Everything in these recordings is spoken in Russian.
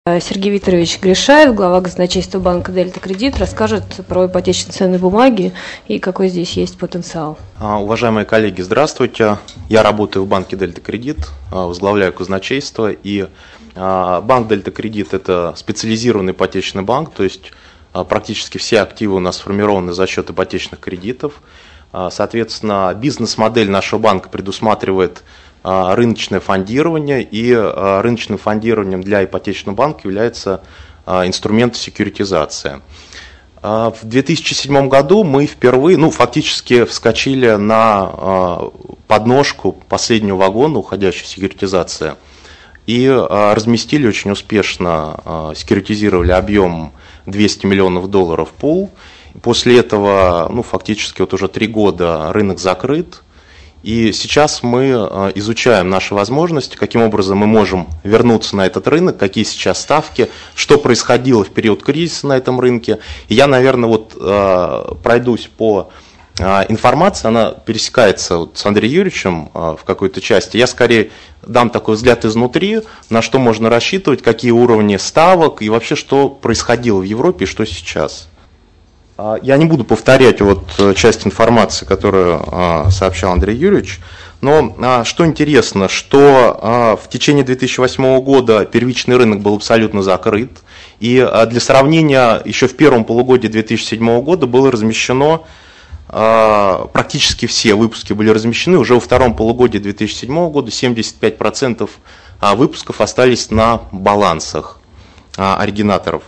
Сергей Викторович Гришаев, глава казначейства банка «Дельта Кредит», расскажет про ипотечные ценные бумаги и какой здесь есть потенциал. Уважаемые коллеги, здравствуйте. Я работаю в банке «Дельта Кредит», возглавляю казначейство. И банк «Дельта Кредит» – это специализированный ипотечный банк, то есть практически все активы у нас сформированы за счет ипотечных кредитов. Соответственно, бизнес-модель нашего банка предусматривает рыночное фондирование, и рыночным фондированием для ипотечного банка является инструмент секьюритизации. В 2007 году мы впервые, фактически вскочили на подножку последнего вагона уходящей секьюритизации и разместили очень успешно, секьюритизировали объем $200 миллионов пул. После этого, фактически уже 3 года рынок закрыт. И сейчас мы изучаем наши возможности, каким образом мы можем вернуться на этот рынок, какие сейчас ставки, что происходило в период кризиса на этом рынке. И я, наверное, пройдусь по информации, она пересекается с Андреем Юрьевичем в какой-то части. Я скорее дам такой взгляд изнутри, на что можно рассчитывать, какие уровни ставок и вообще, что происходило в Европе и что сейчас. Я не буду повторять часть информации, которую сообщал Андрей Юрьевич, но что интересно, что в течение 2008 года первичный рынок был абсолютно закрыт, и для сравнения еще в первом полугодии 2007 года было размещено, практически все выпуски были размещены, уже во втором полугодии 2007 года 75% выпусков остались на балансах оригинаторов.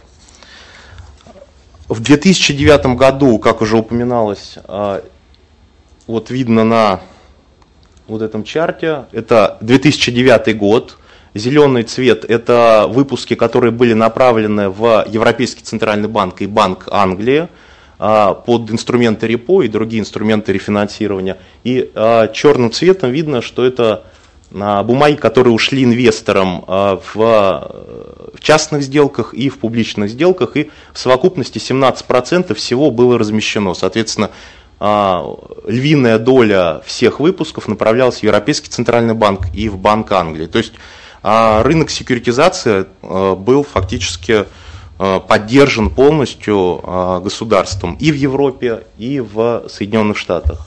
В 2009 году, как уже упоминалось, видно на этом чарте, это 2009 год, зеленый цвет – это выпуски, которые были направлены в Европейский центральный банк и Банк Англии под инструменты репо и другие инструменты рефинансирования. И черным цветом видно, что это бумаги, которые ушли инвесторам в частных сделках и в публичных сделках, и в совокупности 17% всего было размещено. Соответственно, львиная доля всех выпусков направлялась в Европейский центральный банк и в Банк Англии. То есть рынок секьюритизации был фактически поддержан полностью государством и в Европе, и в Соединенных Штатах.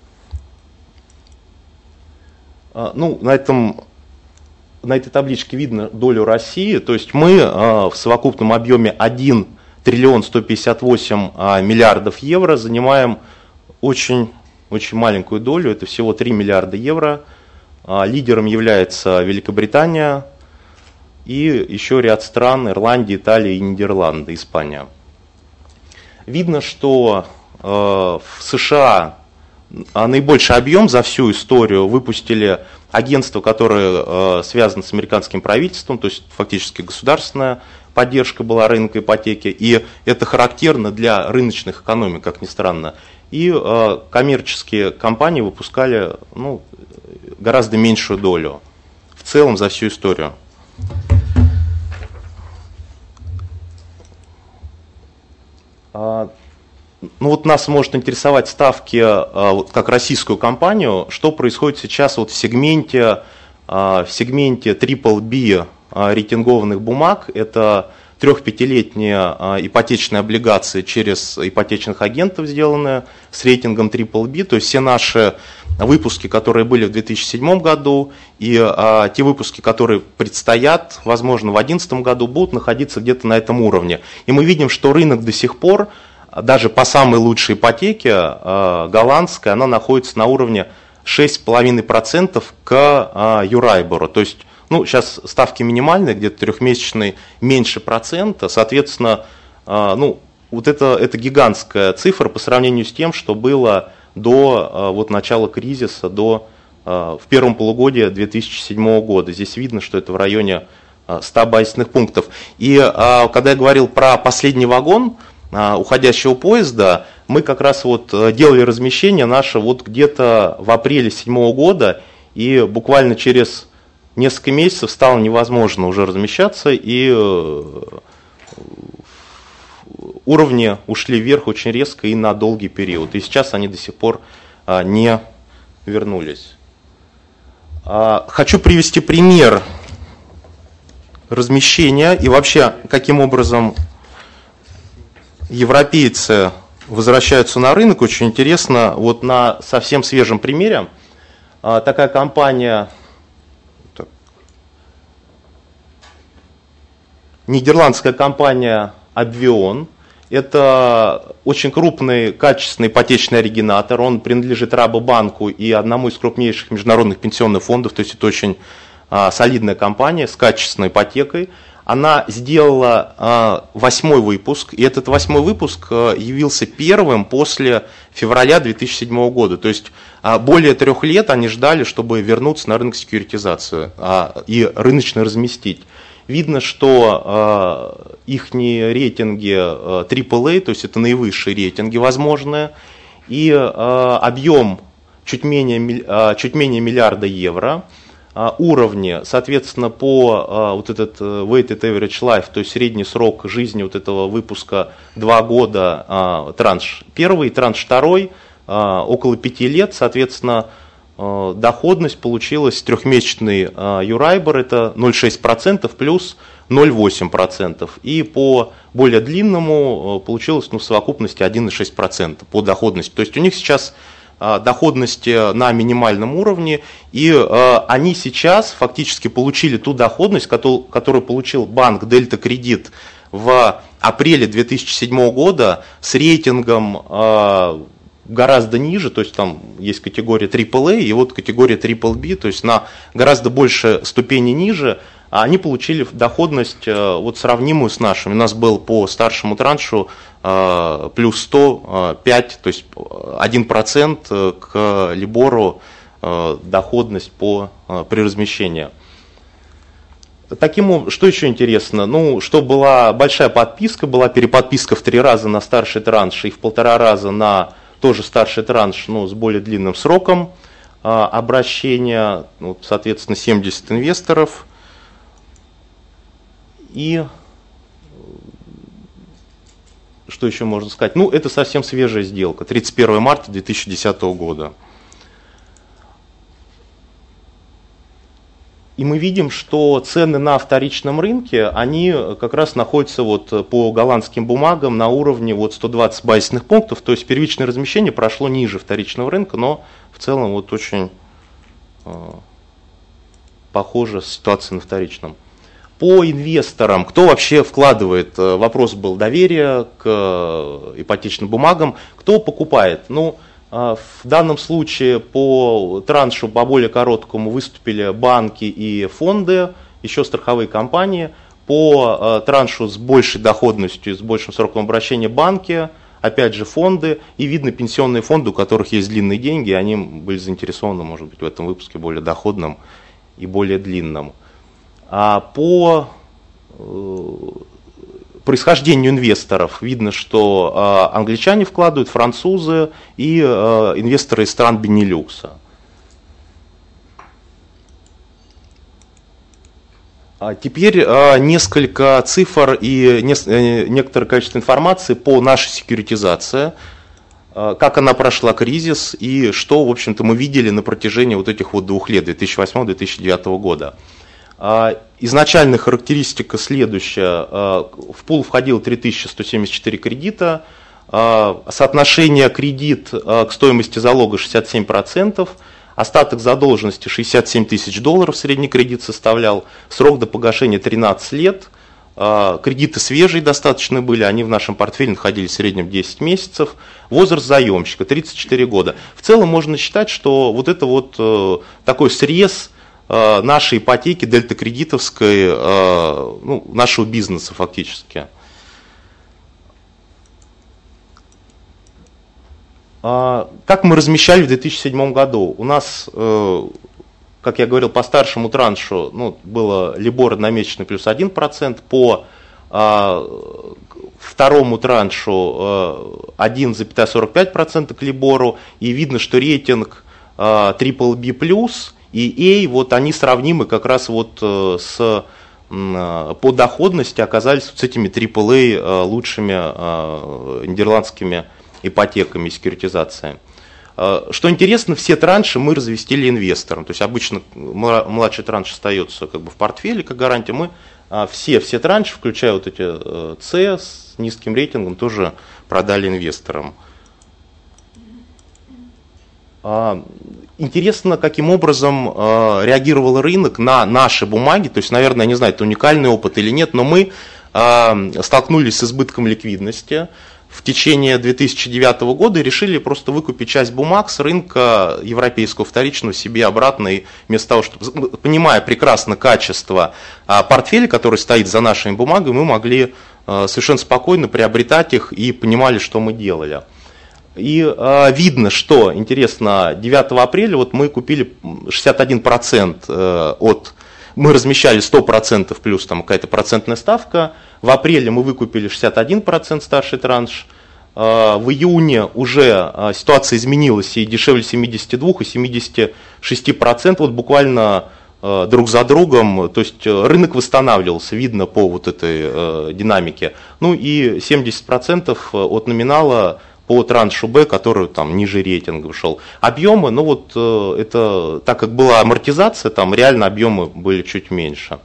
На этой табличке видно долю России, то есть мы в совокупном объеме 1 триллион 158 миллиардов евро занимаем очень маленькую долю, это всего 3 миллиарда евро. Лидером является Великобритания и еще ряд стран: Ирландия, Италия и Нидерланды, Испания. Видно, что в США наибольший объем за всю историю выпустили агентства, которые связаны с американским правительством, то есть фактически государственная поддержка была рынка ипотеки, и это характерно для рыночных экономик, как ни странно. И коммерческие компании выпускали гораздо меньшую долю в целом за всю историю. Нас может интересовать ставки как российскую компанию, что происходит сейчас в сегменте BBB рейтингованных бумаг. Это 3-5-летние ипотечные облигации через ипотечных агентов, сделанные с рейтингом BBB. То есть все наши выпуски, которые были в 2007 году, и те выпуски, которые предстоят, возможно, в 2011 году, будут находиться где-то на этом уровне. И мы видим, что рынок до сих пор, даже по самой лучшей ипотеке, голландская, она находится на уровне 6,5% к Юрайбору. То есть, сейчас ставки минимальные, где-то трехмесячные меньше процента, соответственно, это гигантская цифра по сравнению с тем, что было до начала кризиса, в первом полугодии 2007 года. Здесь видно, что это в районе 100 базисных пунктов. И когда я говорил про последний вагон уходящего поезда, мы как раз делали размещение наше где-то в апреле 2007 года, и буквально через несколько месяцев стало невозможно уже размещаться, и уровни ушли вверх очень резко и на долгий период, и сейчас они до сих пор не вернулись. Хочу привести пример размещения и вообще каким образом европейцы возвращаются на рынок, очень интересно. Вот на совсем свежем примере такая компания, нидерландская компания Обвион. Это очень крупный, качественный ипотечный оригинатор. Он принадлежит Рабобанку и одному из крупнейших международных пенсионных фондов. То есть это очень солидная компания с качественной ипотекой. Она сделала 8-й выпуск, и этот 8-й выпуск явился первым после февраля 2007 года. То есть более 3 лет они ждали, чтобы вернуться на рынок секьюритизации и рыночно разместить. Видно, что их рейтинги AAA, то есть это наивысшие рейтинги возможные, и объем чуть менее миллиарда евро. Уровни, соответственно, по вот этот weighted average life, то есть средний срок жизни вот этого выпуска 2 года, транш первый, транш второй, около 5 лет, соответственно, доходность получилась, трехмесячный Euribor это 0,6% плюс 0,8%. И по более длинному получилось в совокупности 1,6% по доходности. То есть у них сейчас доходности на минимальном уровне, и они сейчас фактически получили ту доходность, которую получил банк Дельта Кредит в апреле 2007 года с рейтингом гораздо ниже, то есть там есть категория AAA и вот категория BBB, то есть на гораздо больше ступени ниже, они получили доходность вот сравнимую с нашими. У нас был по старшему траншу плюс 105, то есть 1% к Либору доходность при размещении. Что еще интересно? Ну, что была большая подписка, была переподписка в 3 раза на старший транш и в 1,5 раза на тоже старший транш, но с более длинным сроком обращения, ну, соответственно, 70 инвесторов. И что еще можно сказать? Ну, это совсем свежая сделка, 31 марта 2010 года. И мы видим, что цены на вторичном рынке, они как раз находятся вот по голландским бумагам на уровне вот 120 базисных пунктов, то есть первичное размещение прошло ниже вторичного рынка, но в целом вот очень похожа ситуация на вторичном. По инвесторам, кто вообще вкладывает, вопрос был доверия к ипотечным бумагам, кто покупает? Ну, в данном случае по траншу по более короткому выступили банки и фонды, еще страховые компании. По траншу с большей доходностью, с большим сроком обращения банки, опять же фонды. И видно пенсионные фонды, у которых есть длинные деньги, они были заинтересованы, может быть, в этом выпуске более доходным и более длинным. А по происхождению инвесторов видно, что англичане вкладывают, французы и инвесторы из стран Бенилюкса. Теперь несколько цифр и некоторое количество информации по нашей секьюритизации, как она прошла кризис и что, в общем-то, мы видели на протяжении вот этих вот 2 лет, 2008-2009 года. Изначальная характеристика следующая. В пул входило 3174 кредита, соотношение кредит к стоимости залога 67%, остаток задолженности $67 тысяч, средний кредит составлял, срок до погашения 13 лет, кредиты свежие достаточно были, они в нашем портфеле находились в среднем 10 месяцев, возраст заемщика 34 года. В целом можно считать, что вот это вот такой срез нашей ипотеки дельта-кредитовской, ну, нашего бизнеса фактически. Как мы размещали в 2007 году? У нас, как я говорил, по старшему траншу было Либор одномесячный плюс 1%, по второму траншу 1,45% к Либору, и видно, что рейтинг BBB+, и A, вот они сравнимы как раз вот по доходности оказались с этими AAA лучшими нидерландскими ипотеками и секьюритизацией. Что интересно, все транши мы разместили инвесторам. То есть обычно младший транш остается как бы в портфеле как гарантия. Мы все транши, включая вот эти С с низким рейтингом, тоже продали инвесторам. Интересно, каким образом реагировал рынок на наши бумаги. То есть, наверное, не знаю, это уникальный опыт или нет, но мы столкнулись с избытком ликвидности в течение 2009 года и решили просто выкупить часть бумаг с рынка европейского вторичного себе обратно. И вместо того, чтобы, понимая прекрасно качество портфеля, который стоит за нашими бумагами, мы могли совершенно спокойно приобретать их и понимали, что мы делали. И видно, что, интересно, 9 апреля вот мы купили 61% мы размещали 100% плюс там какая-то процентная ставка. В апреле мы выкупили 61% старший транш. В июне уже ситуация изменилась и дешевле 72 и 76%. Вот буквально друг за другом. То есть рынок восстанавливался, видно по вот этой динамике. Ну и 70% от номинала по траншу Б, который там ниже рейтинга шел. Объемы, ну вот это, так как была амортизация, там реально объемы были чуть меньше.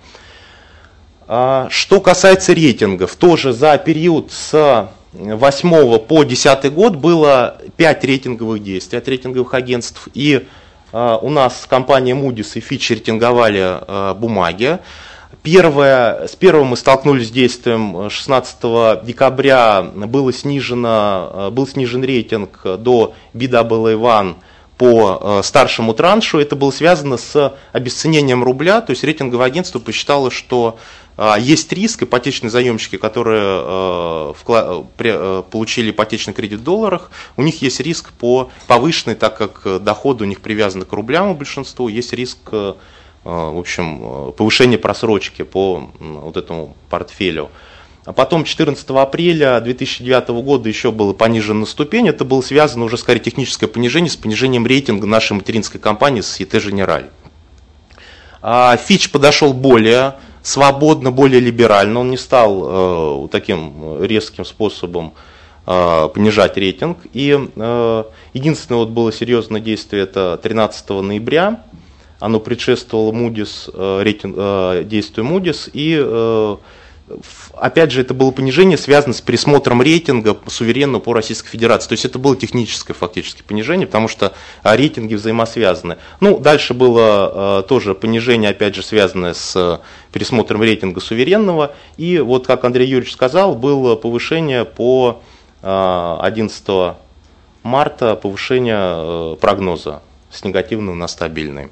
Что касается рейтингов, тоже за период с 8 по 10 год было 5 рейтинговых действий от рейтинговых агентств. И у нас компания Moody's и Fitch рейтинговали бумаги. С первым мы столкнулись с действием 16 декабря, был снижен рейтинг до Baa1 по старшему траншу. Это было связано с обесценением рубля, то есть рейтинговое агентство посчитало, что есть риск, ипотечные заемщики, которые получили ипотечный кредит в долларах, у них есть риск по повышенной, так как доходы у них привязаны к рублям у большинства, есть риск в общем, повышение просрочки по вот этому портфелю. А потом 14 апреля 2009 года еще было понижено ступень. Это было связано уже, скорее, техническое понижение с понижением рейтинга нашей материнской компании Société Générale. Fitch подошел более свободно, более либерально. Он не стал таким резким способом понижать рейтинг. И единственное вот было серьезное действие, это 13 ноября. Оно предшествовало Moody's, действию Moody's, и опять же это было понижение, связано с пересмотром рейтинга суверенного по Российской Федерации. То есть это было техническое фактически понижение, потому что рейтинги взаимосвязаны. Ну, дальше было тоже понижение, опять же, связанное с пересмотром рейтинга суверенного. И вот, как Андрей Юрьевич сказал, было повышение по 11 марта, повышение прогноза с негативного на стабильный.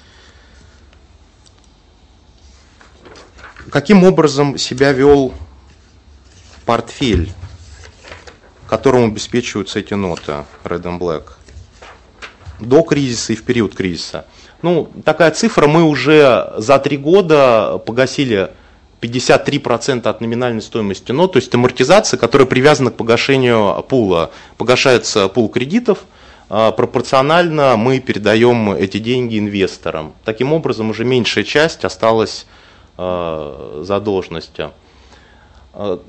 Каким образом себя вел портфель, которому обеспечиваются эти ноты Red and Black до кризиса и в период кризиса? Ну, такая цифра, мы уже за 3 года погасили 53% от номинальной стоимости нот, то есть амортизация, которая привязана к погашению пула. Погашается пул кредитов, пропорционально мы передаем эти деньги инвесторам. Таким образом, уже меньшая часть осталась задолженности. В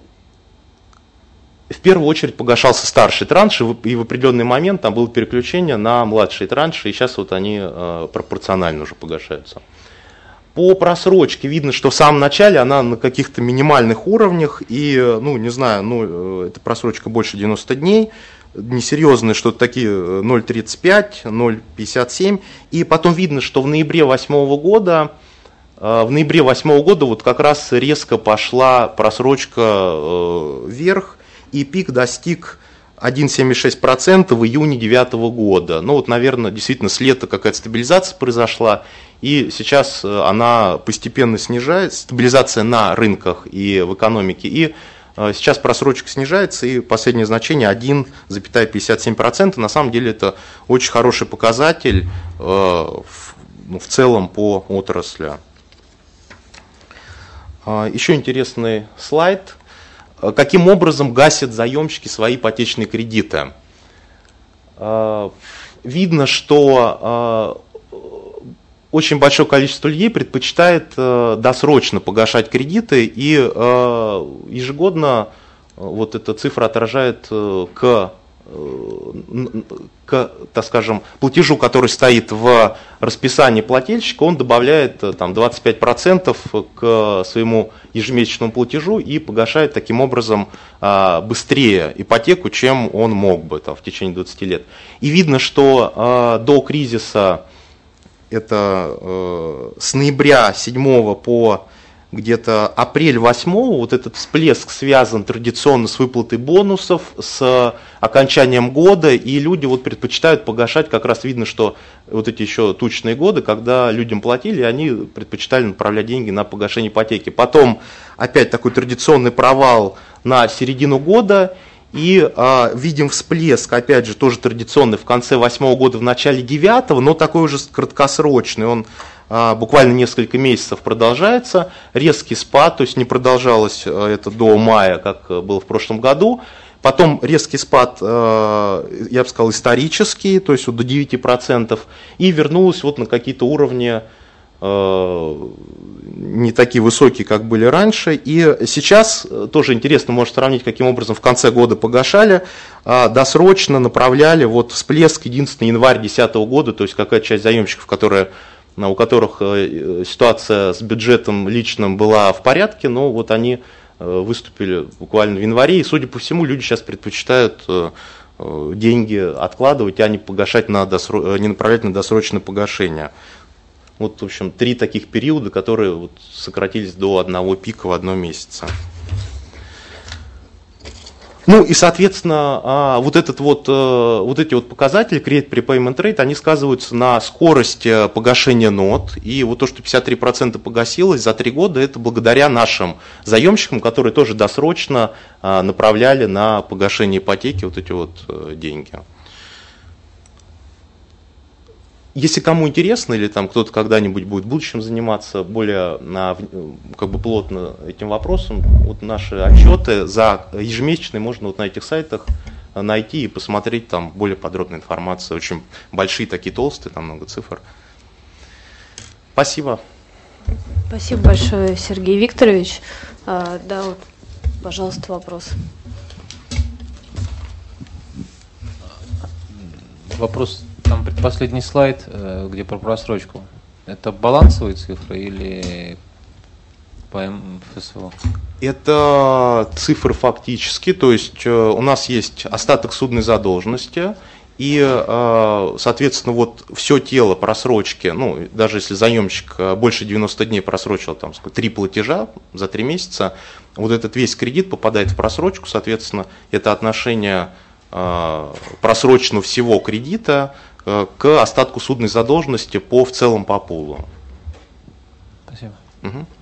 первую очередь погашался старший транш, и в определенный момент там было переключение на младшие транши, и сейчас вот они пропорционально уже погашаются. По просрочке видно, что в самом начале она на каких-то минимальных уровнях, и, ну, не знаю, эта просрочка больше 90 дней, несерьезные что-то такие 0,35, 0,57, и потом видно, что в ноябре 2008 года вот как раз резко пошла просрочка вверх, и пик достиг 1,76% в июне 2009 года. Ну вот, наверное, действительно с лета какая-то стабилизация произошла, и сейчас она постепенно снижается, стабилизация на рынках и в экономике, и сейчас просрочка снижается, и последнее значение 1,57%. На самом деле это очень хороший показатель в целом по отрасли. Еще интересный слайд. Каким образом гасят заемщики свои ипотечные кредиты? Видно, что очень большое количество людей предпочитает досрочно погашать кредиты, и ежегодно вот эта цифра отражает к к, так скажем, платежу, который стоит в расписании плательщика, он добавляет там 25% к своему ежемесячному платежу и погашает таким образом быстрее ипотеку, чем он мог бы там, в течение 20 лет. И видно, что до кризиса, это с ноября 7 по где-то апрель 8 вот этот всплеск связан традиционно с выплатой бонусов, с окончанием года, и люди вот предпочитают погашать, как раз видно, что вот эти еще тучные годы, когда людям платили, они предпочитали направлять деньги на погашение ипотеки. Потом опять такой традиционный провал на середину года, и видим всплеск, опять же, тоже традиционный в конце 8 года, в начале 9, но такой уже краткосрочный, он буквально несколько месяцев продолжается, резкий спад, то есть не продолжалось это до мая, как было в прошлом году. Потом резкий спад, я бы сказал, исторический, то есть вот до 9%, и вернулось вот на какие-то уровни не такие высокие, как были раньше. И сейчас тоже интересно, можно сравнить, каким образом в конце года погашали, досрочно направляли, вот всплеск единственный январь 2010 года, то есть какая-то часть заемщиков, у которых ситуация с бюджетом личным была в порядке, но вот они выступили буквально в январе, и, судя по всему, люди сейчас предпочитают деньги откладывать, а не погашать не направлять на досрочное погашение. Вот, в общем, 3 таких периода, которые вот сократились до одного пика в одном месяце. Ну и, соответственно, вот эти вот показатели Credit Prepayment Rate, они сказываются на скорости погашения нот. И вот то, что 53% погасилось за 3 года, это благодаря нашим заемщикам, которые тоже досрочно направляли на погашение ипотеки вот эти вот деньги. Если кому интересно, или там кто-то когда-нибудь будет в будущем заниматься более плотно этим вопросом, вот наши отчеты за ежемесячные можно вот на этих сайтах найти и посмотреть, там более подробная информация, очень большие такие толстые, там много цифр. Спасибо. Спасибо большое, Сергей Викторович. Да, вот, пожалуйста, вопрос. Вопрос. Там предпоследний слайд, где про просрочку. Это балансовые цифры или по ФСО? Это цифры фактически, то есть у нас есть остаток судной задолженности, и, соответственно, вот все тело просрочки, ну, даже если заемщик больше 90 дней просрочил, там, 3 платежа за 3 месяца, вот этот весь кредит попадает в просрочку, соответственно, это отношение просроченного всего кредита к остатку судной задолженности в целом по пулу. Спасибо. Угу.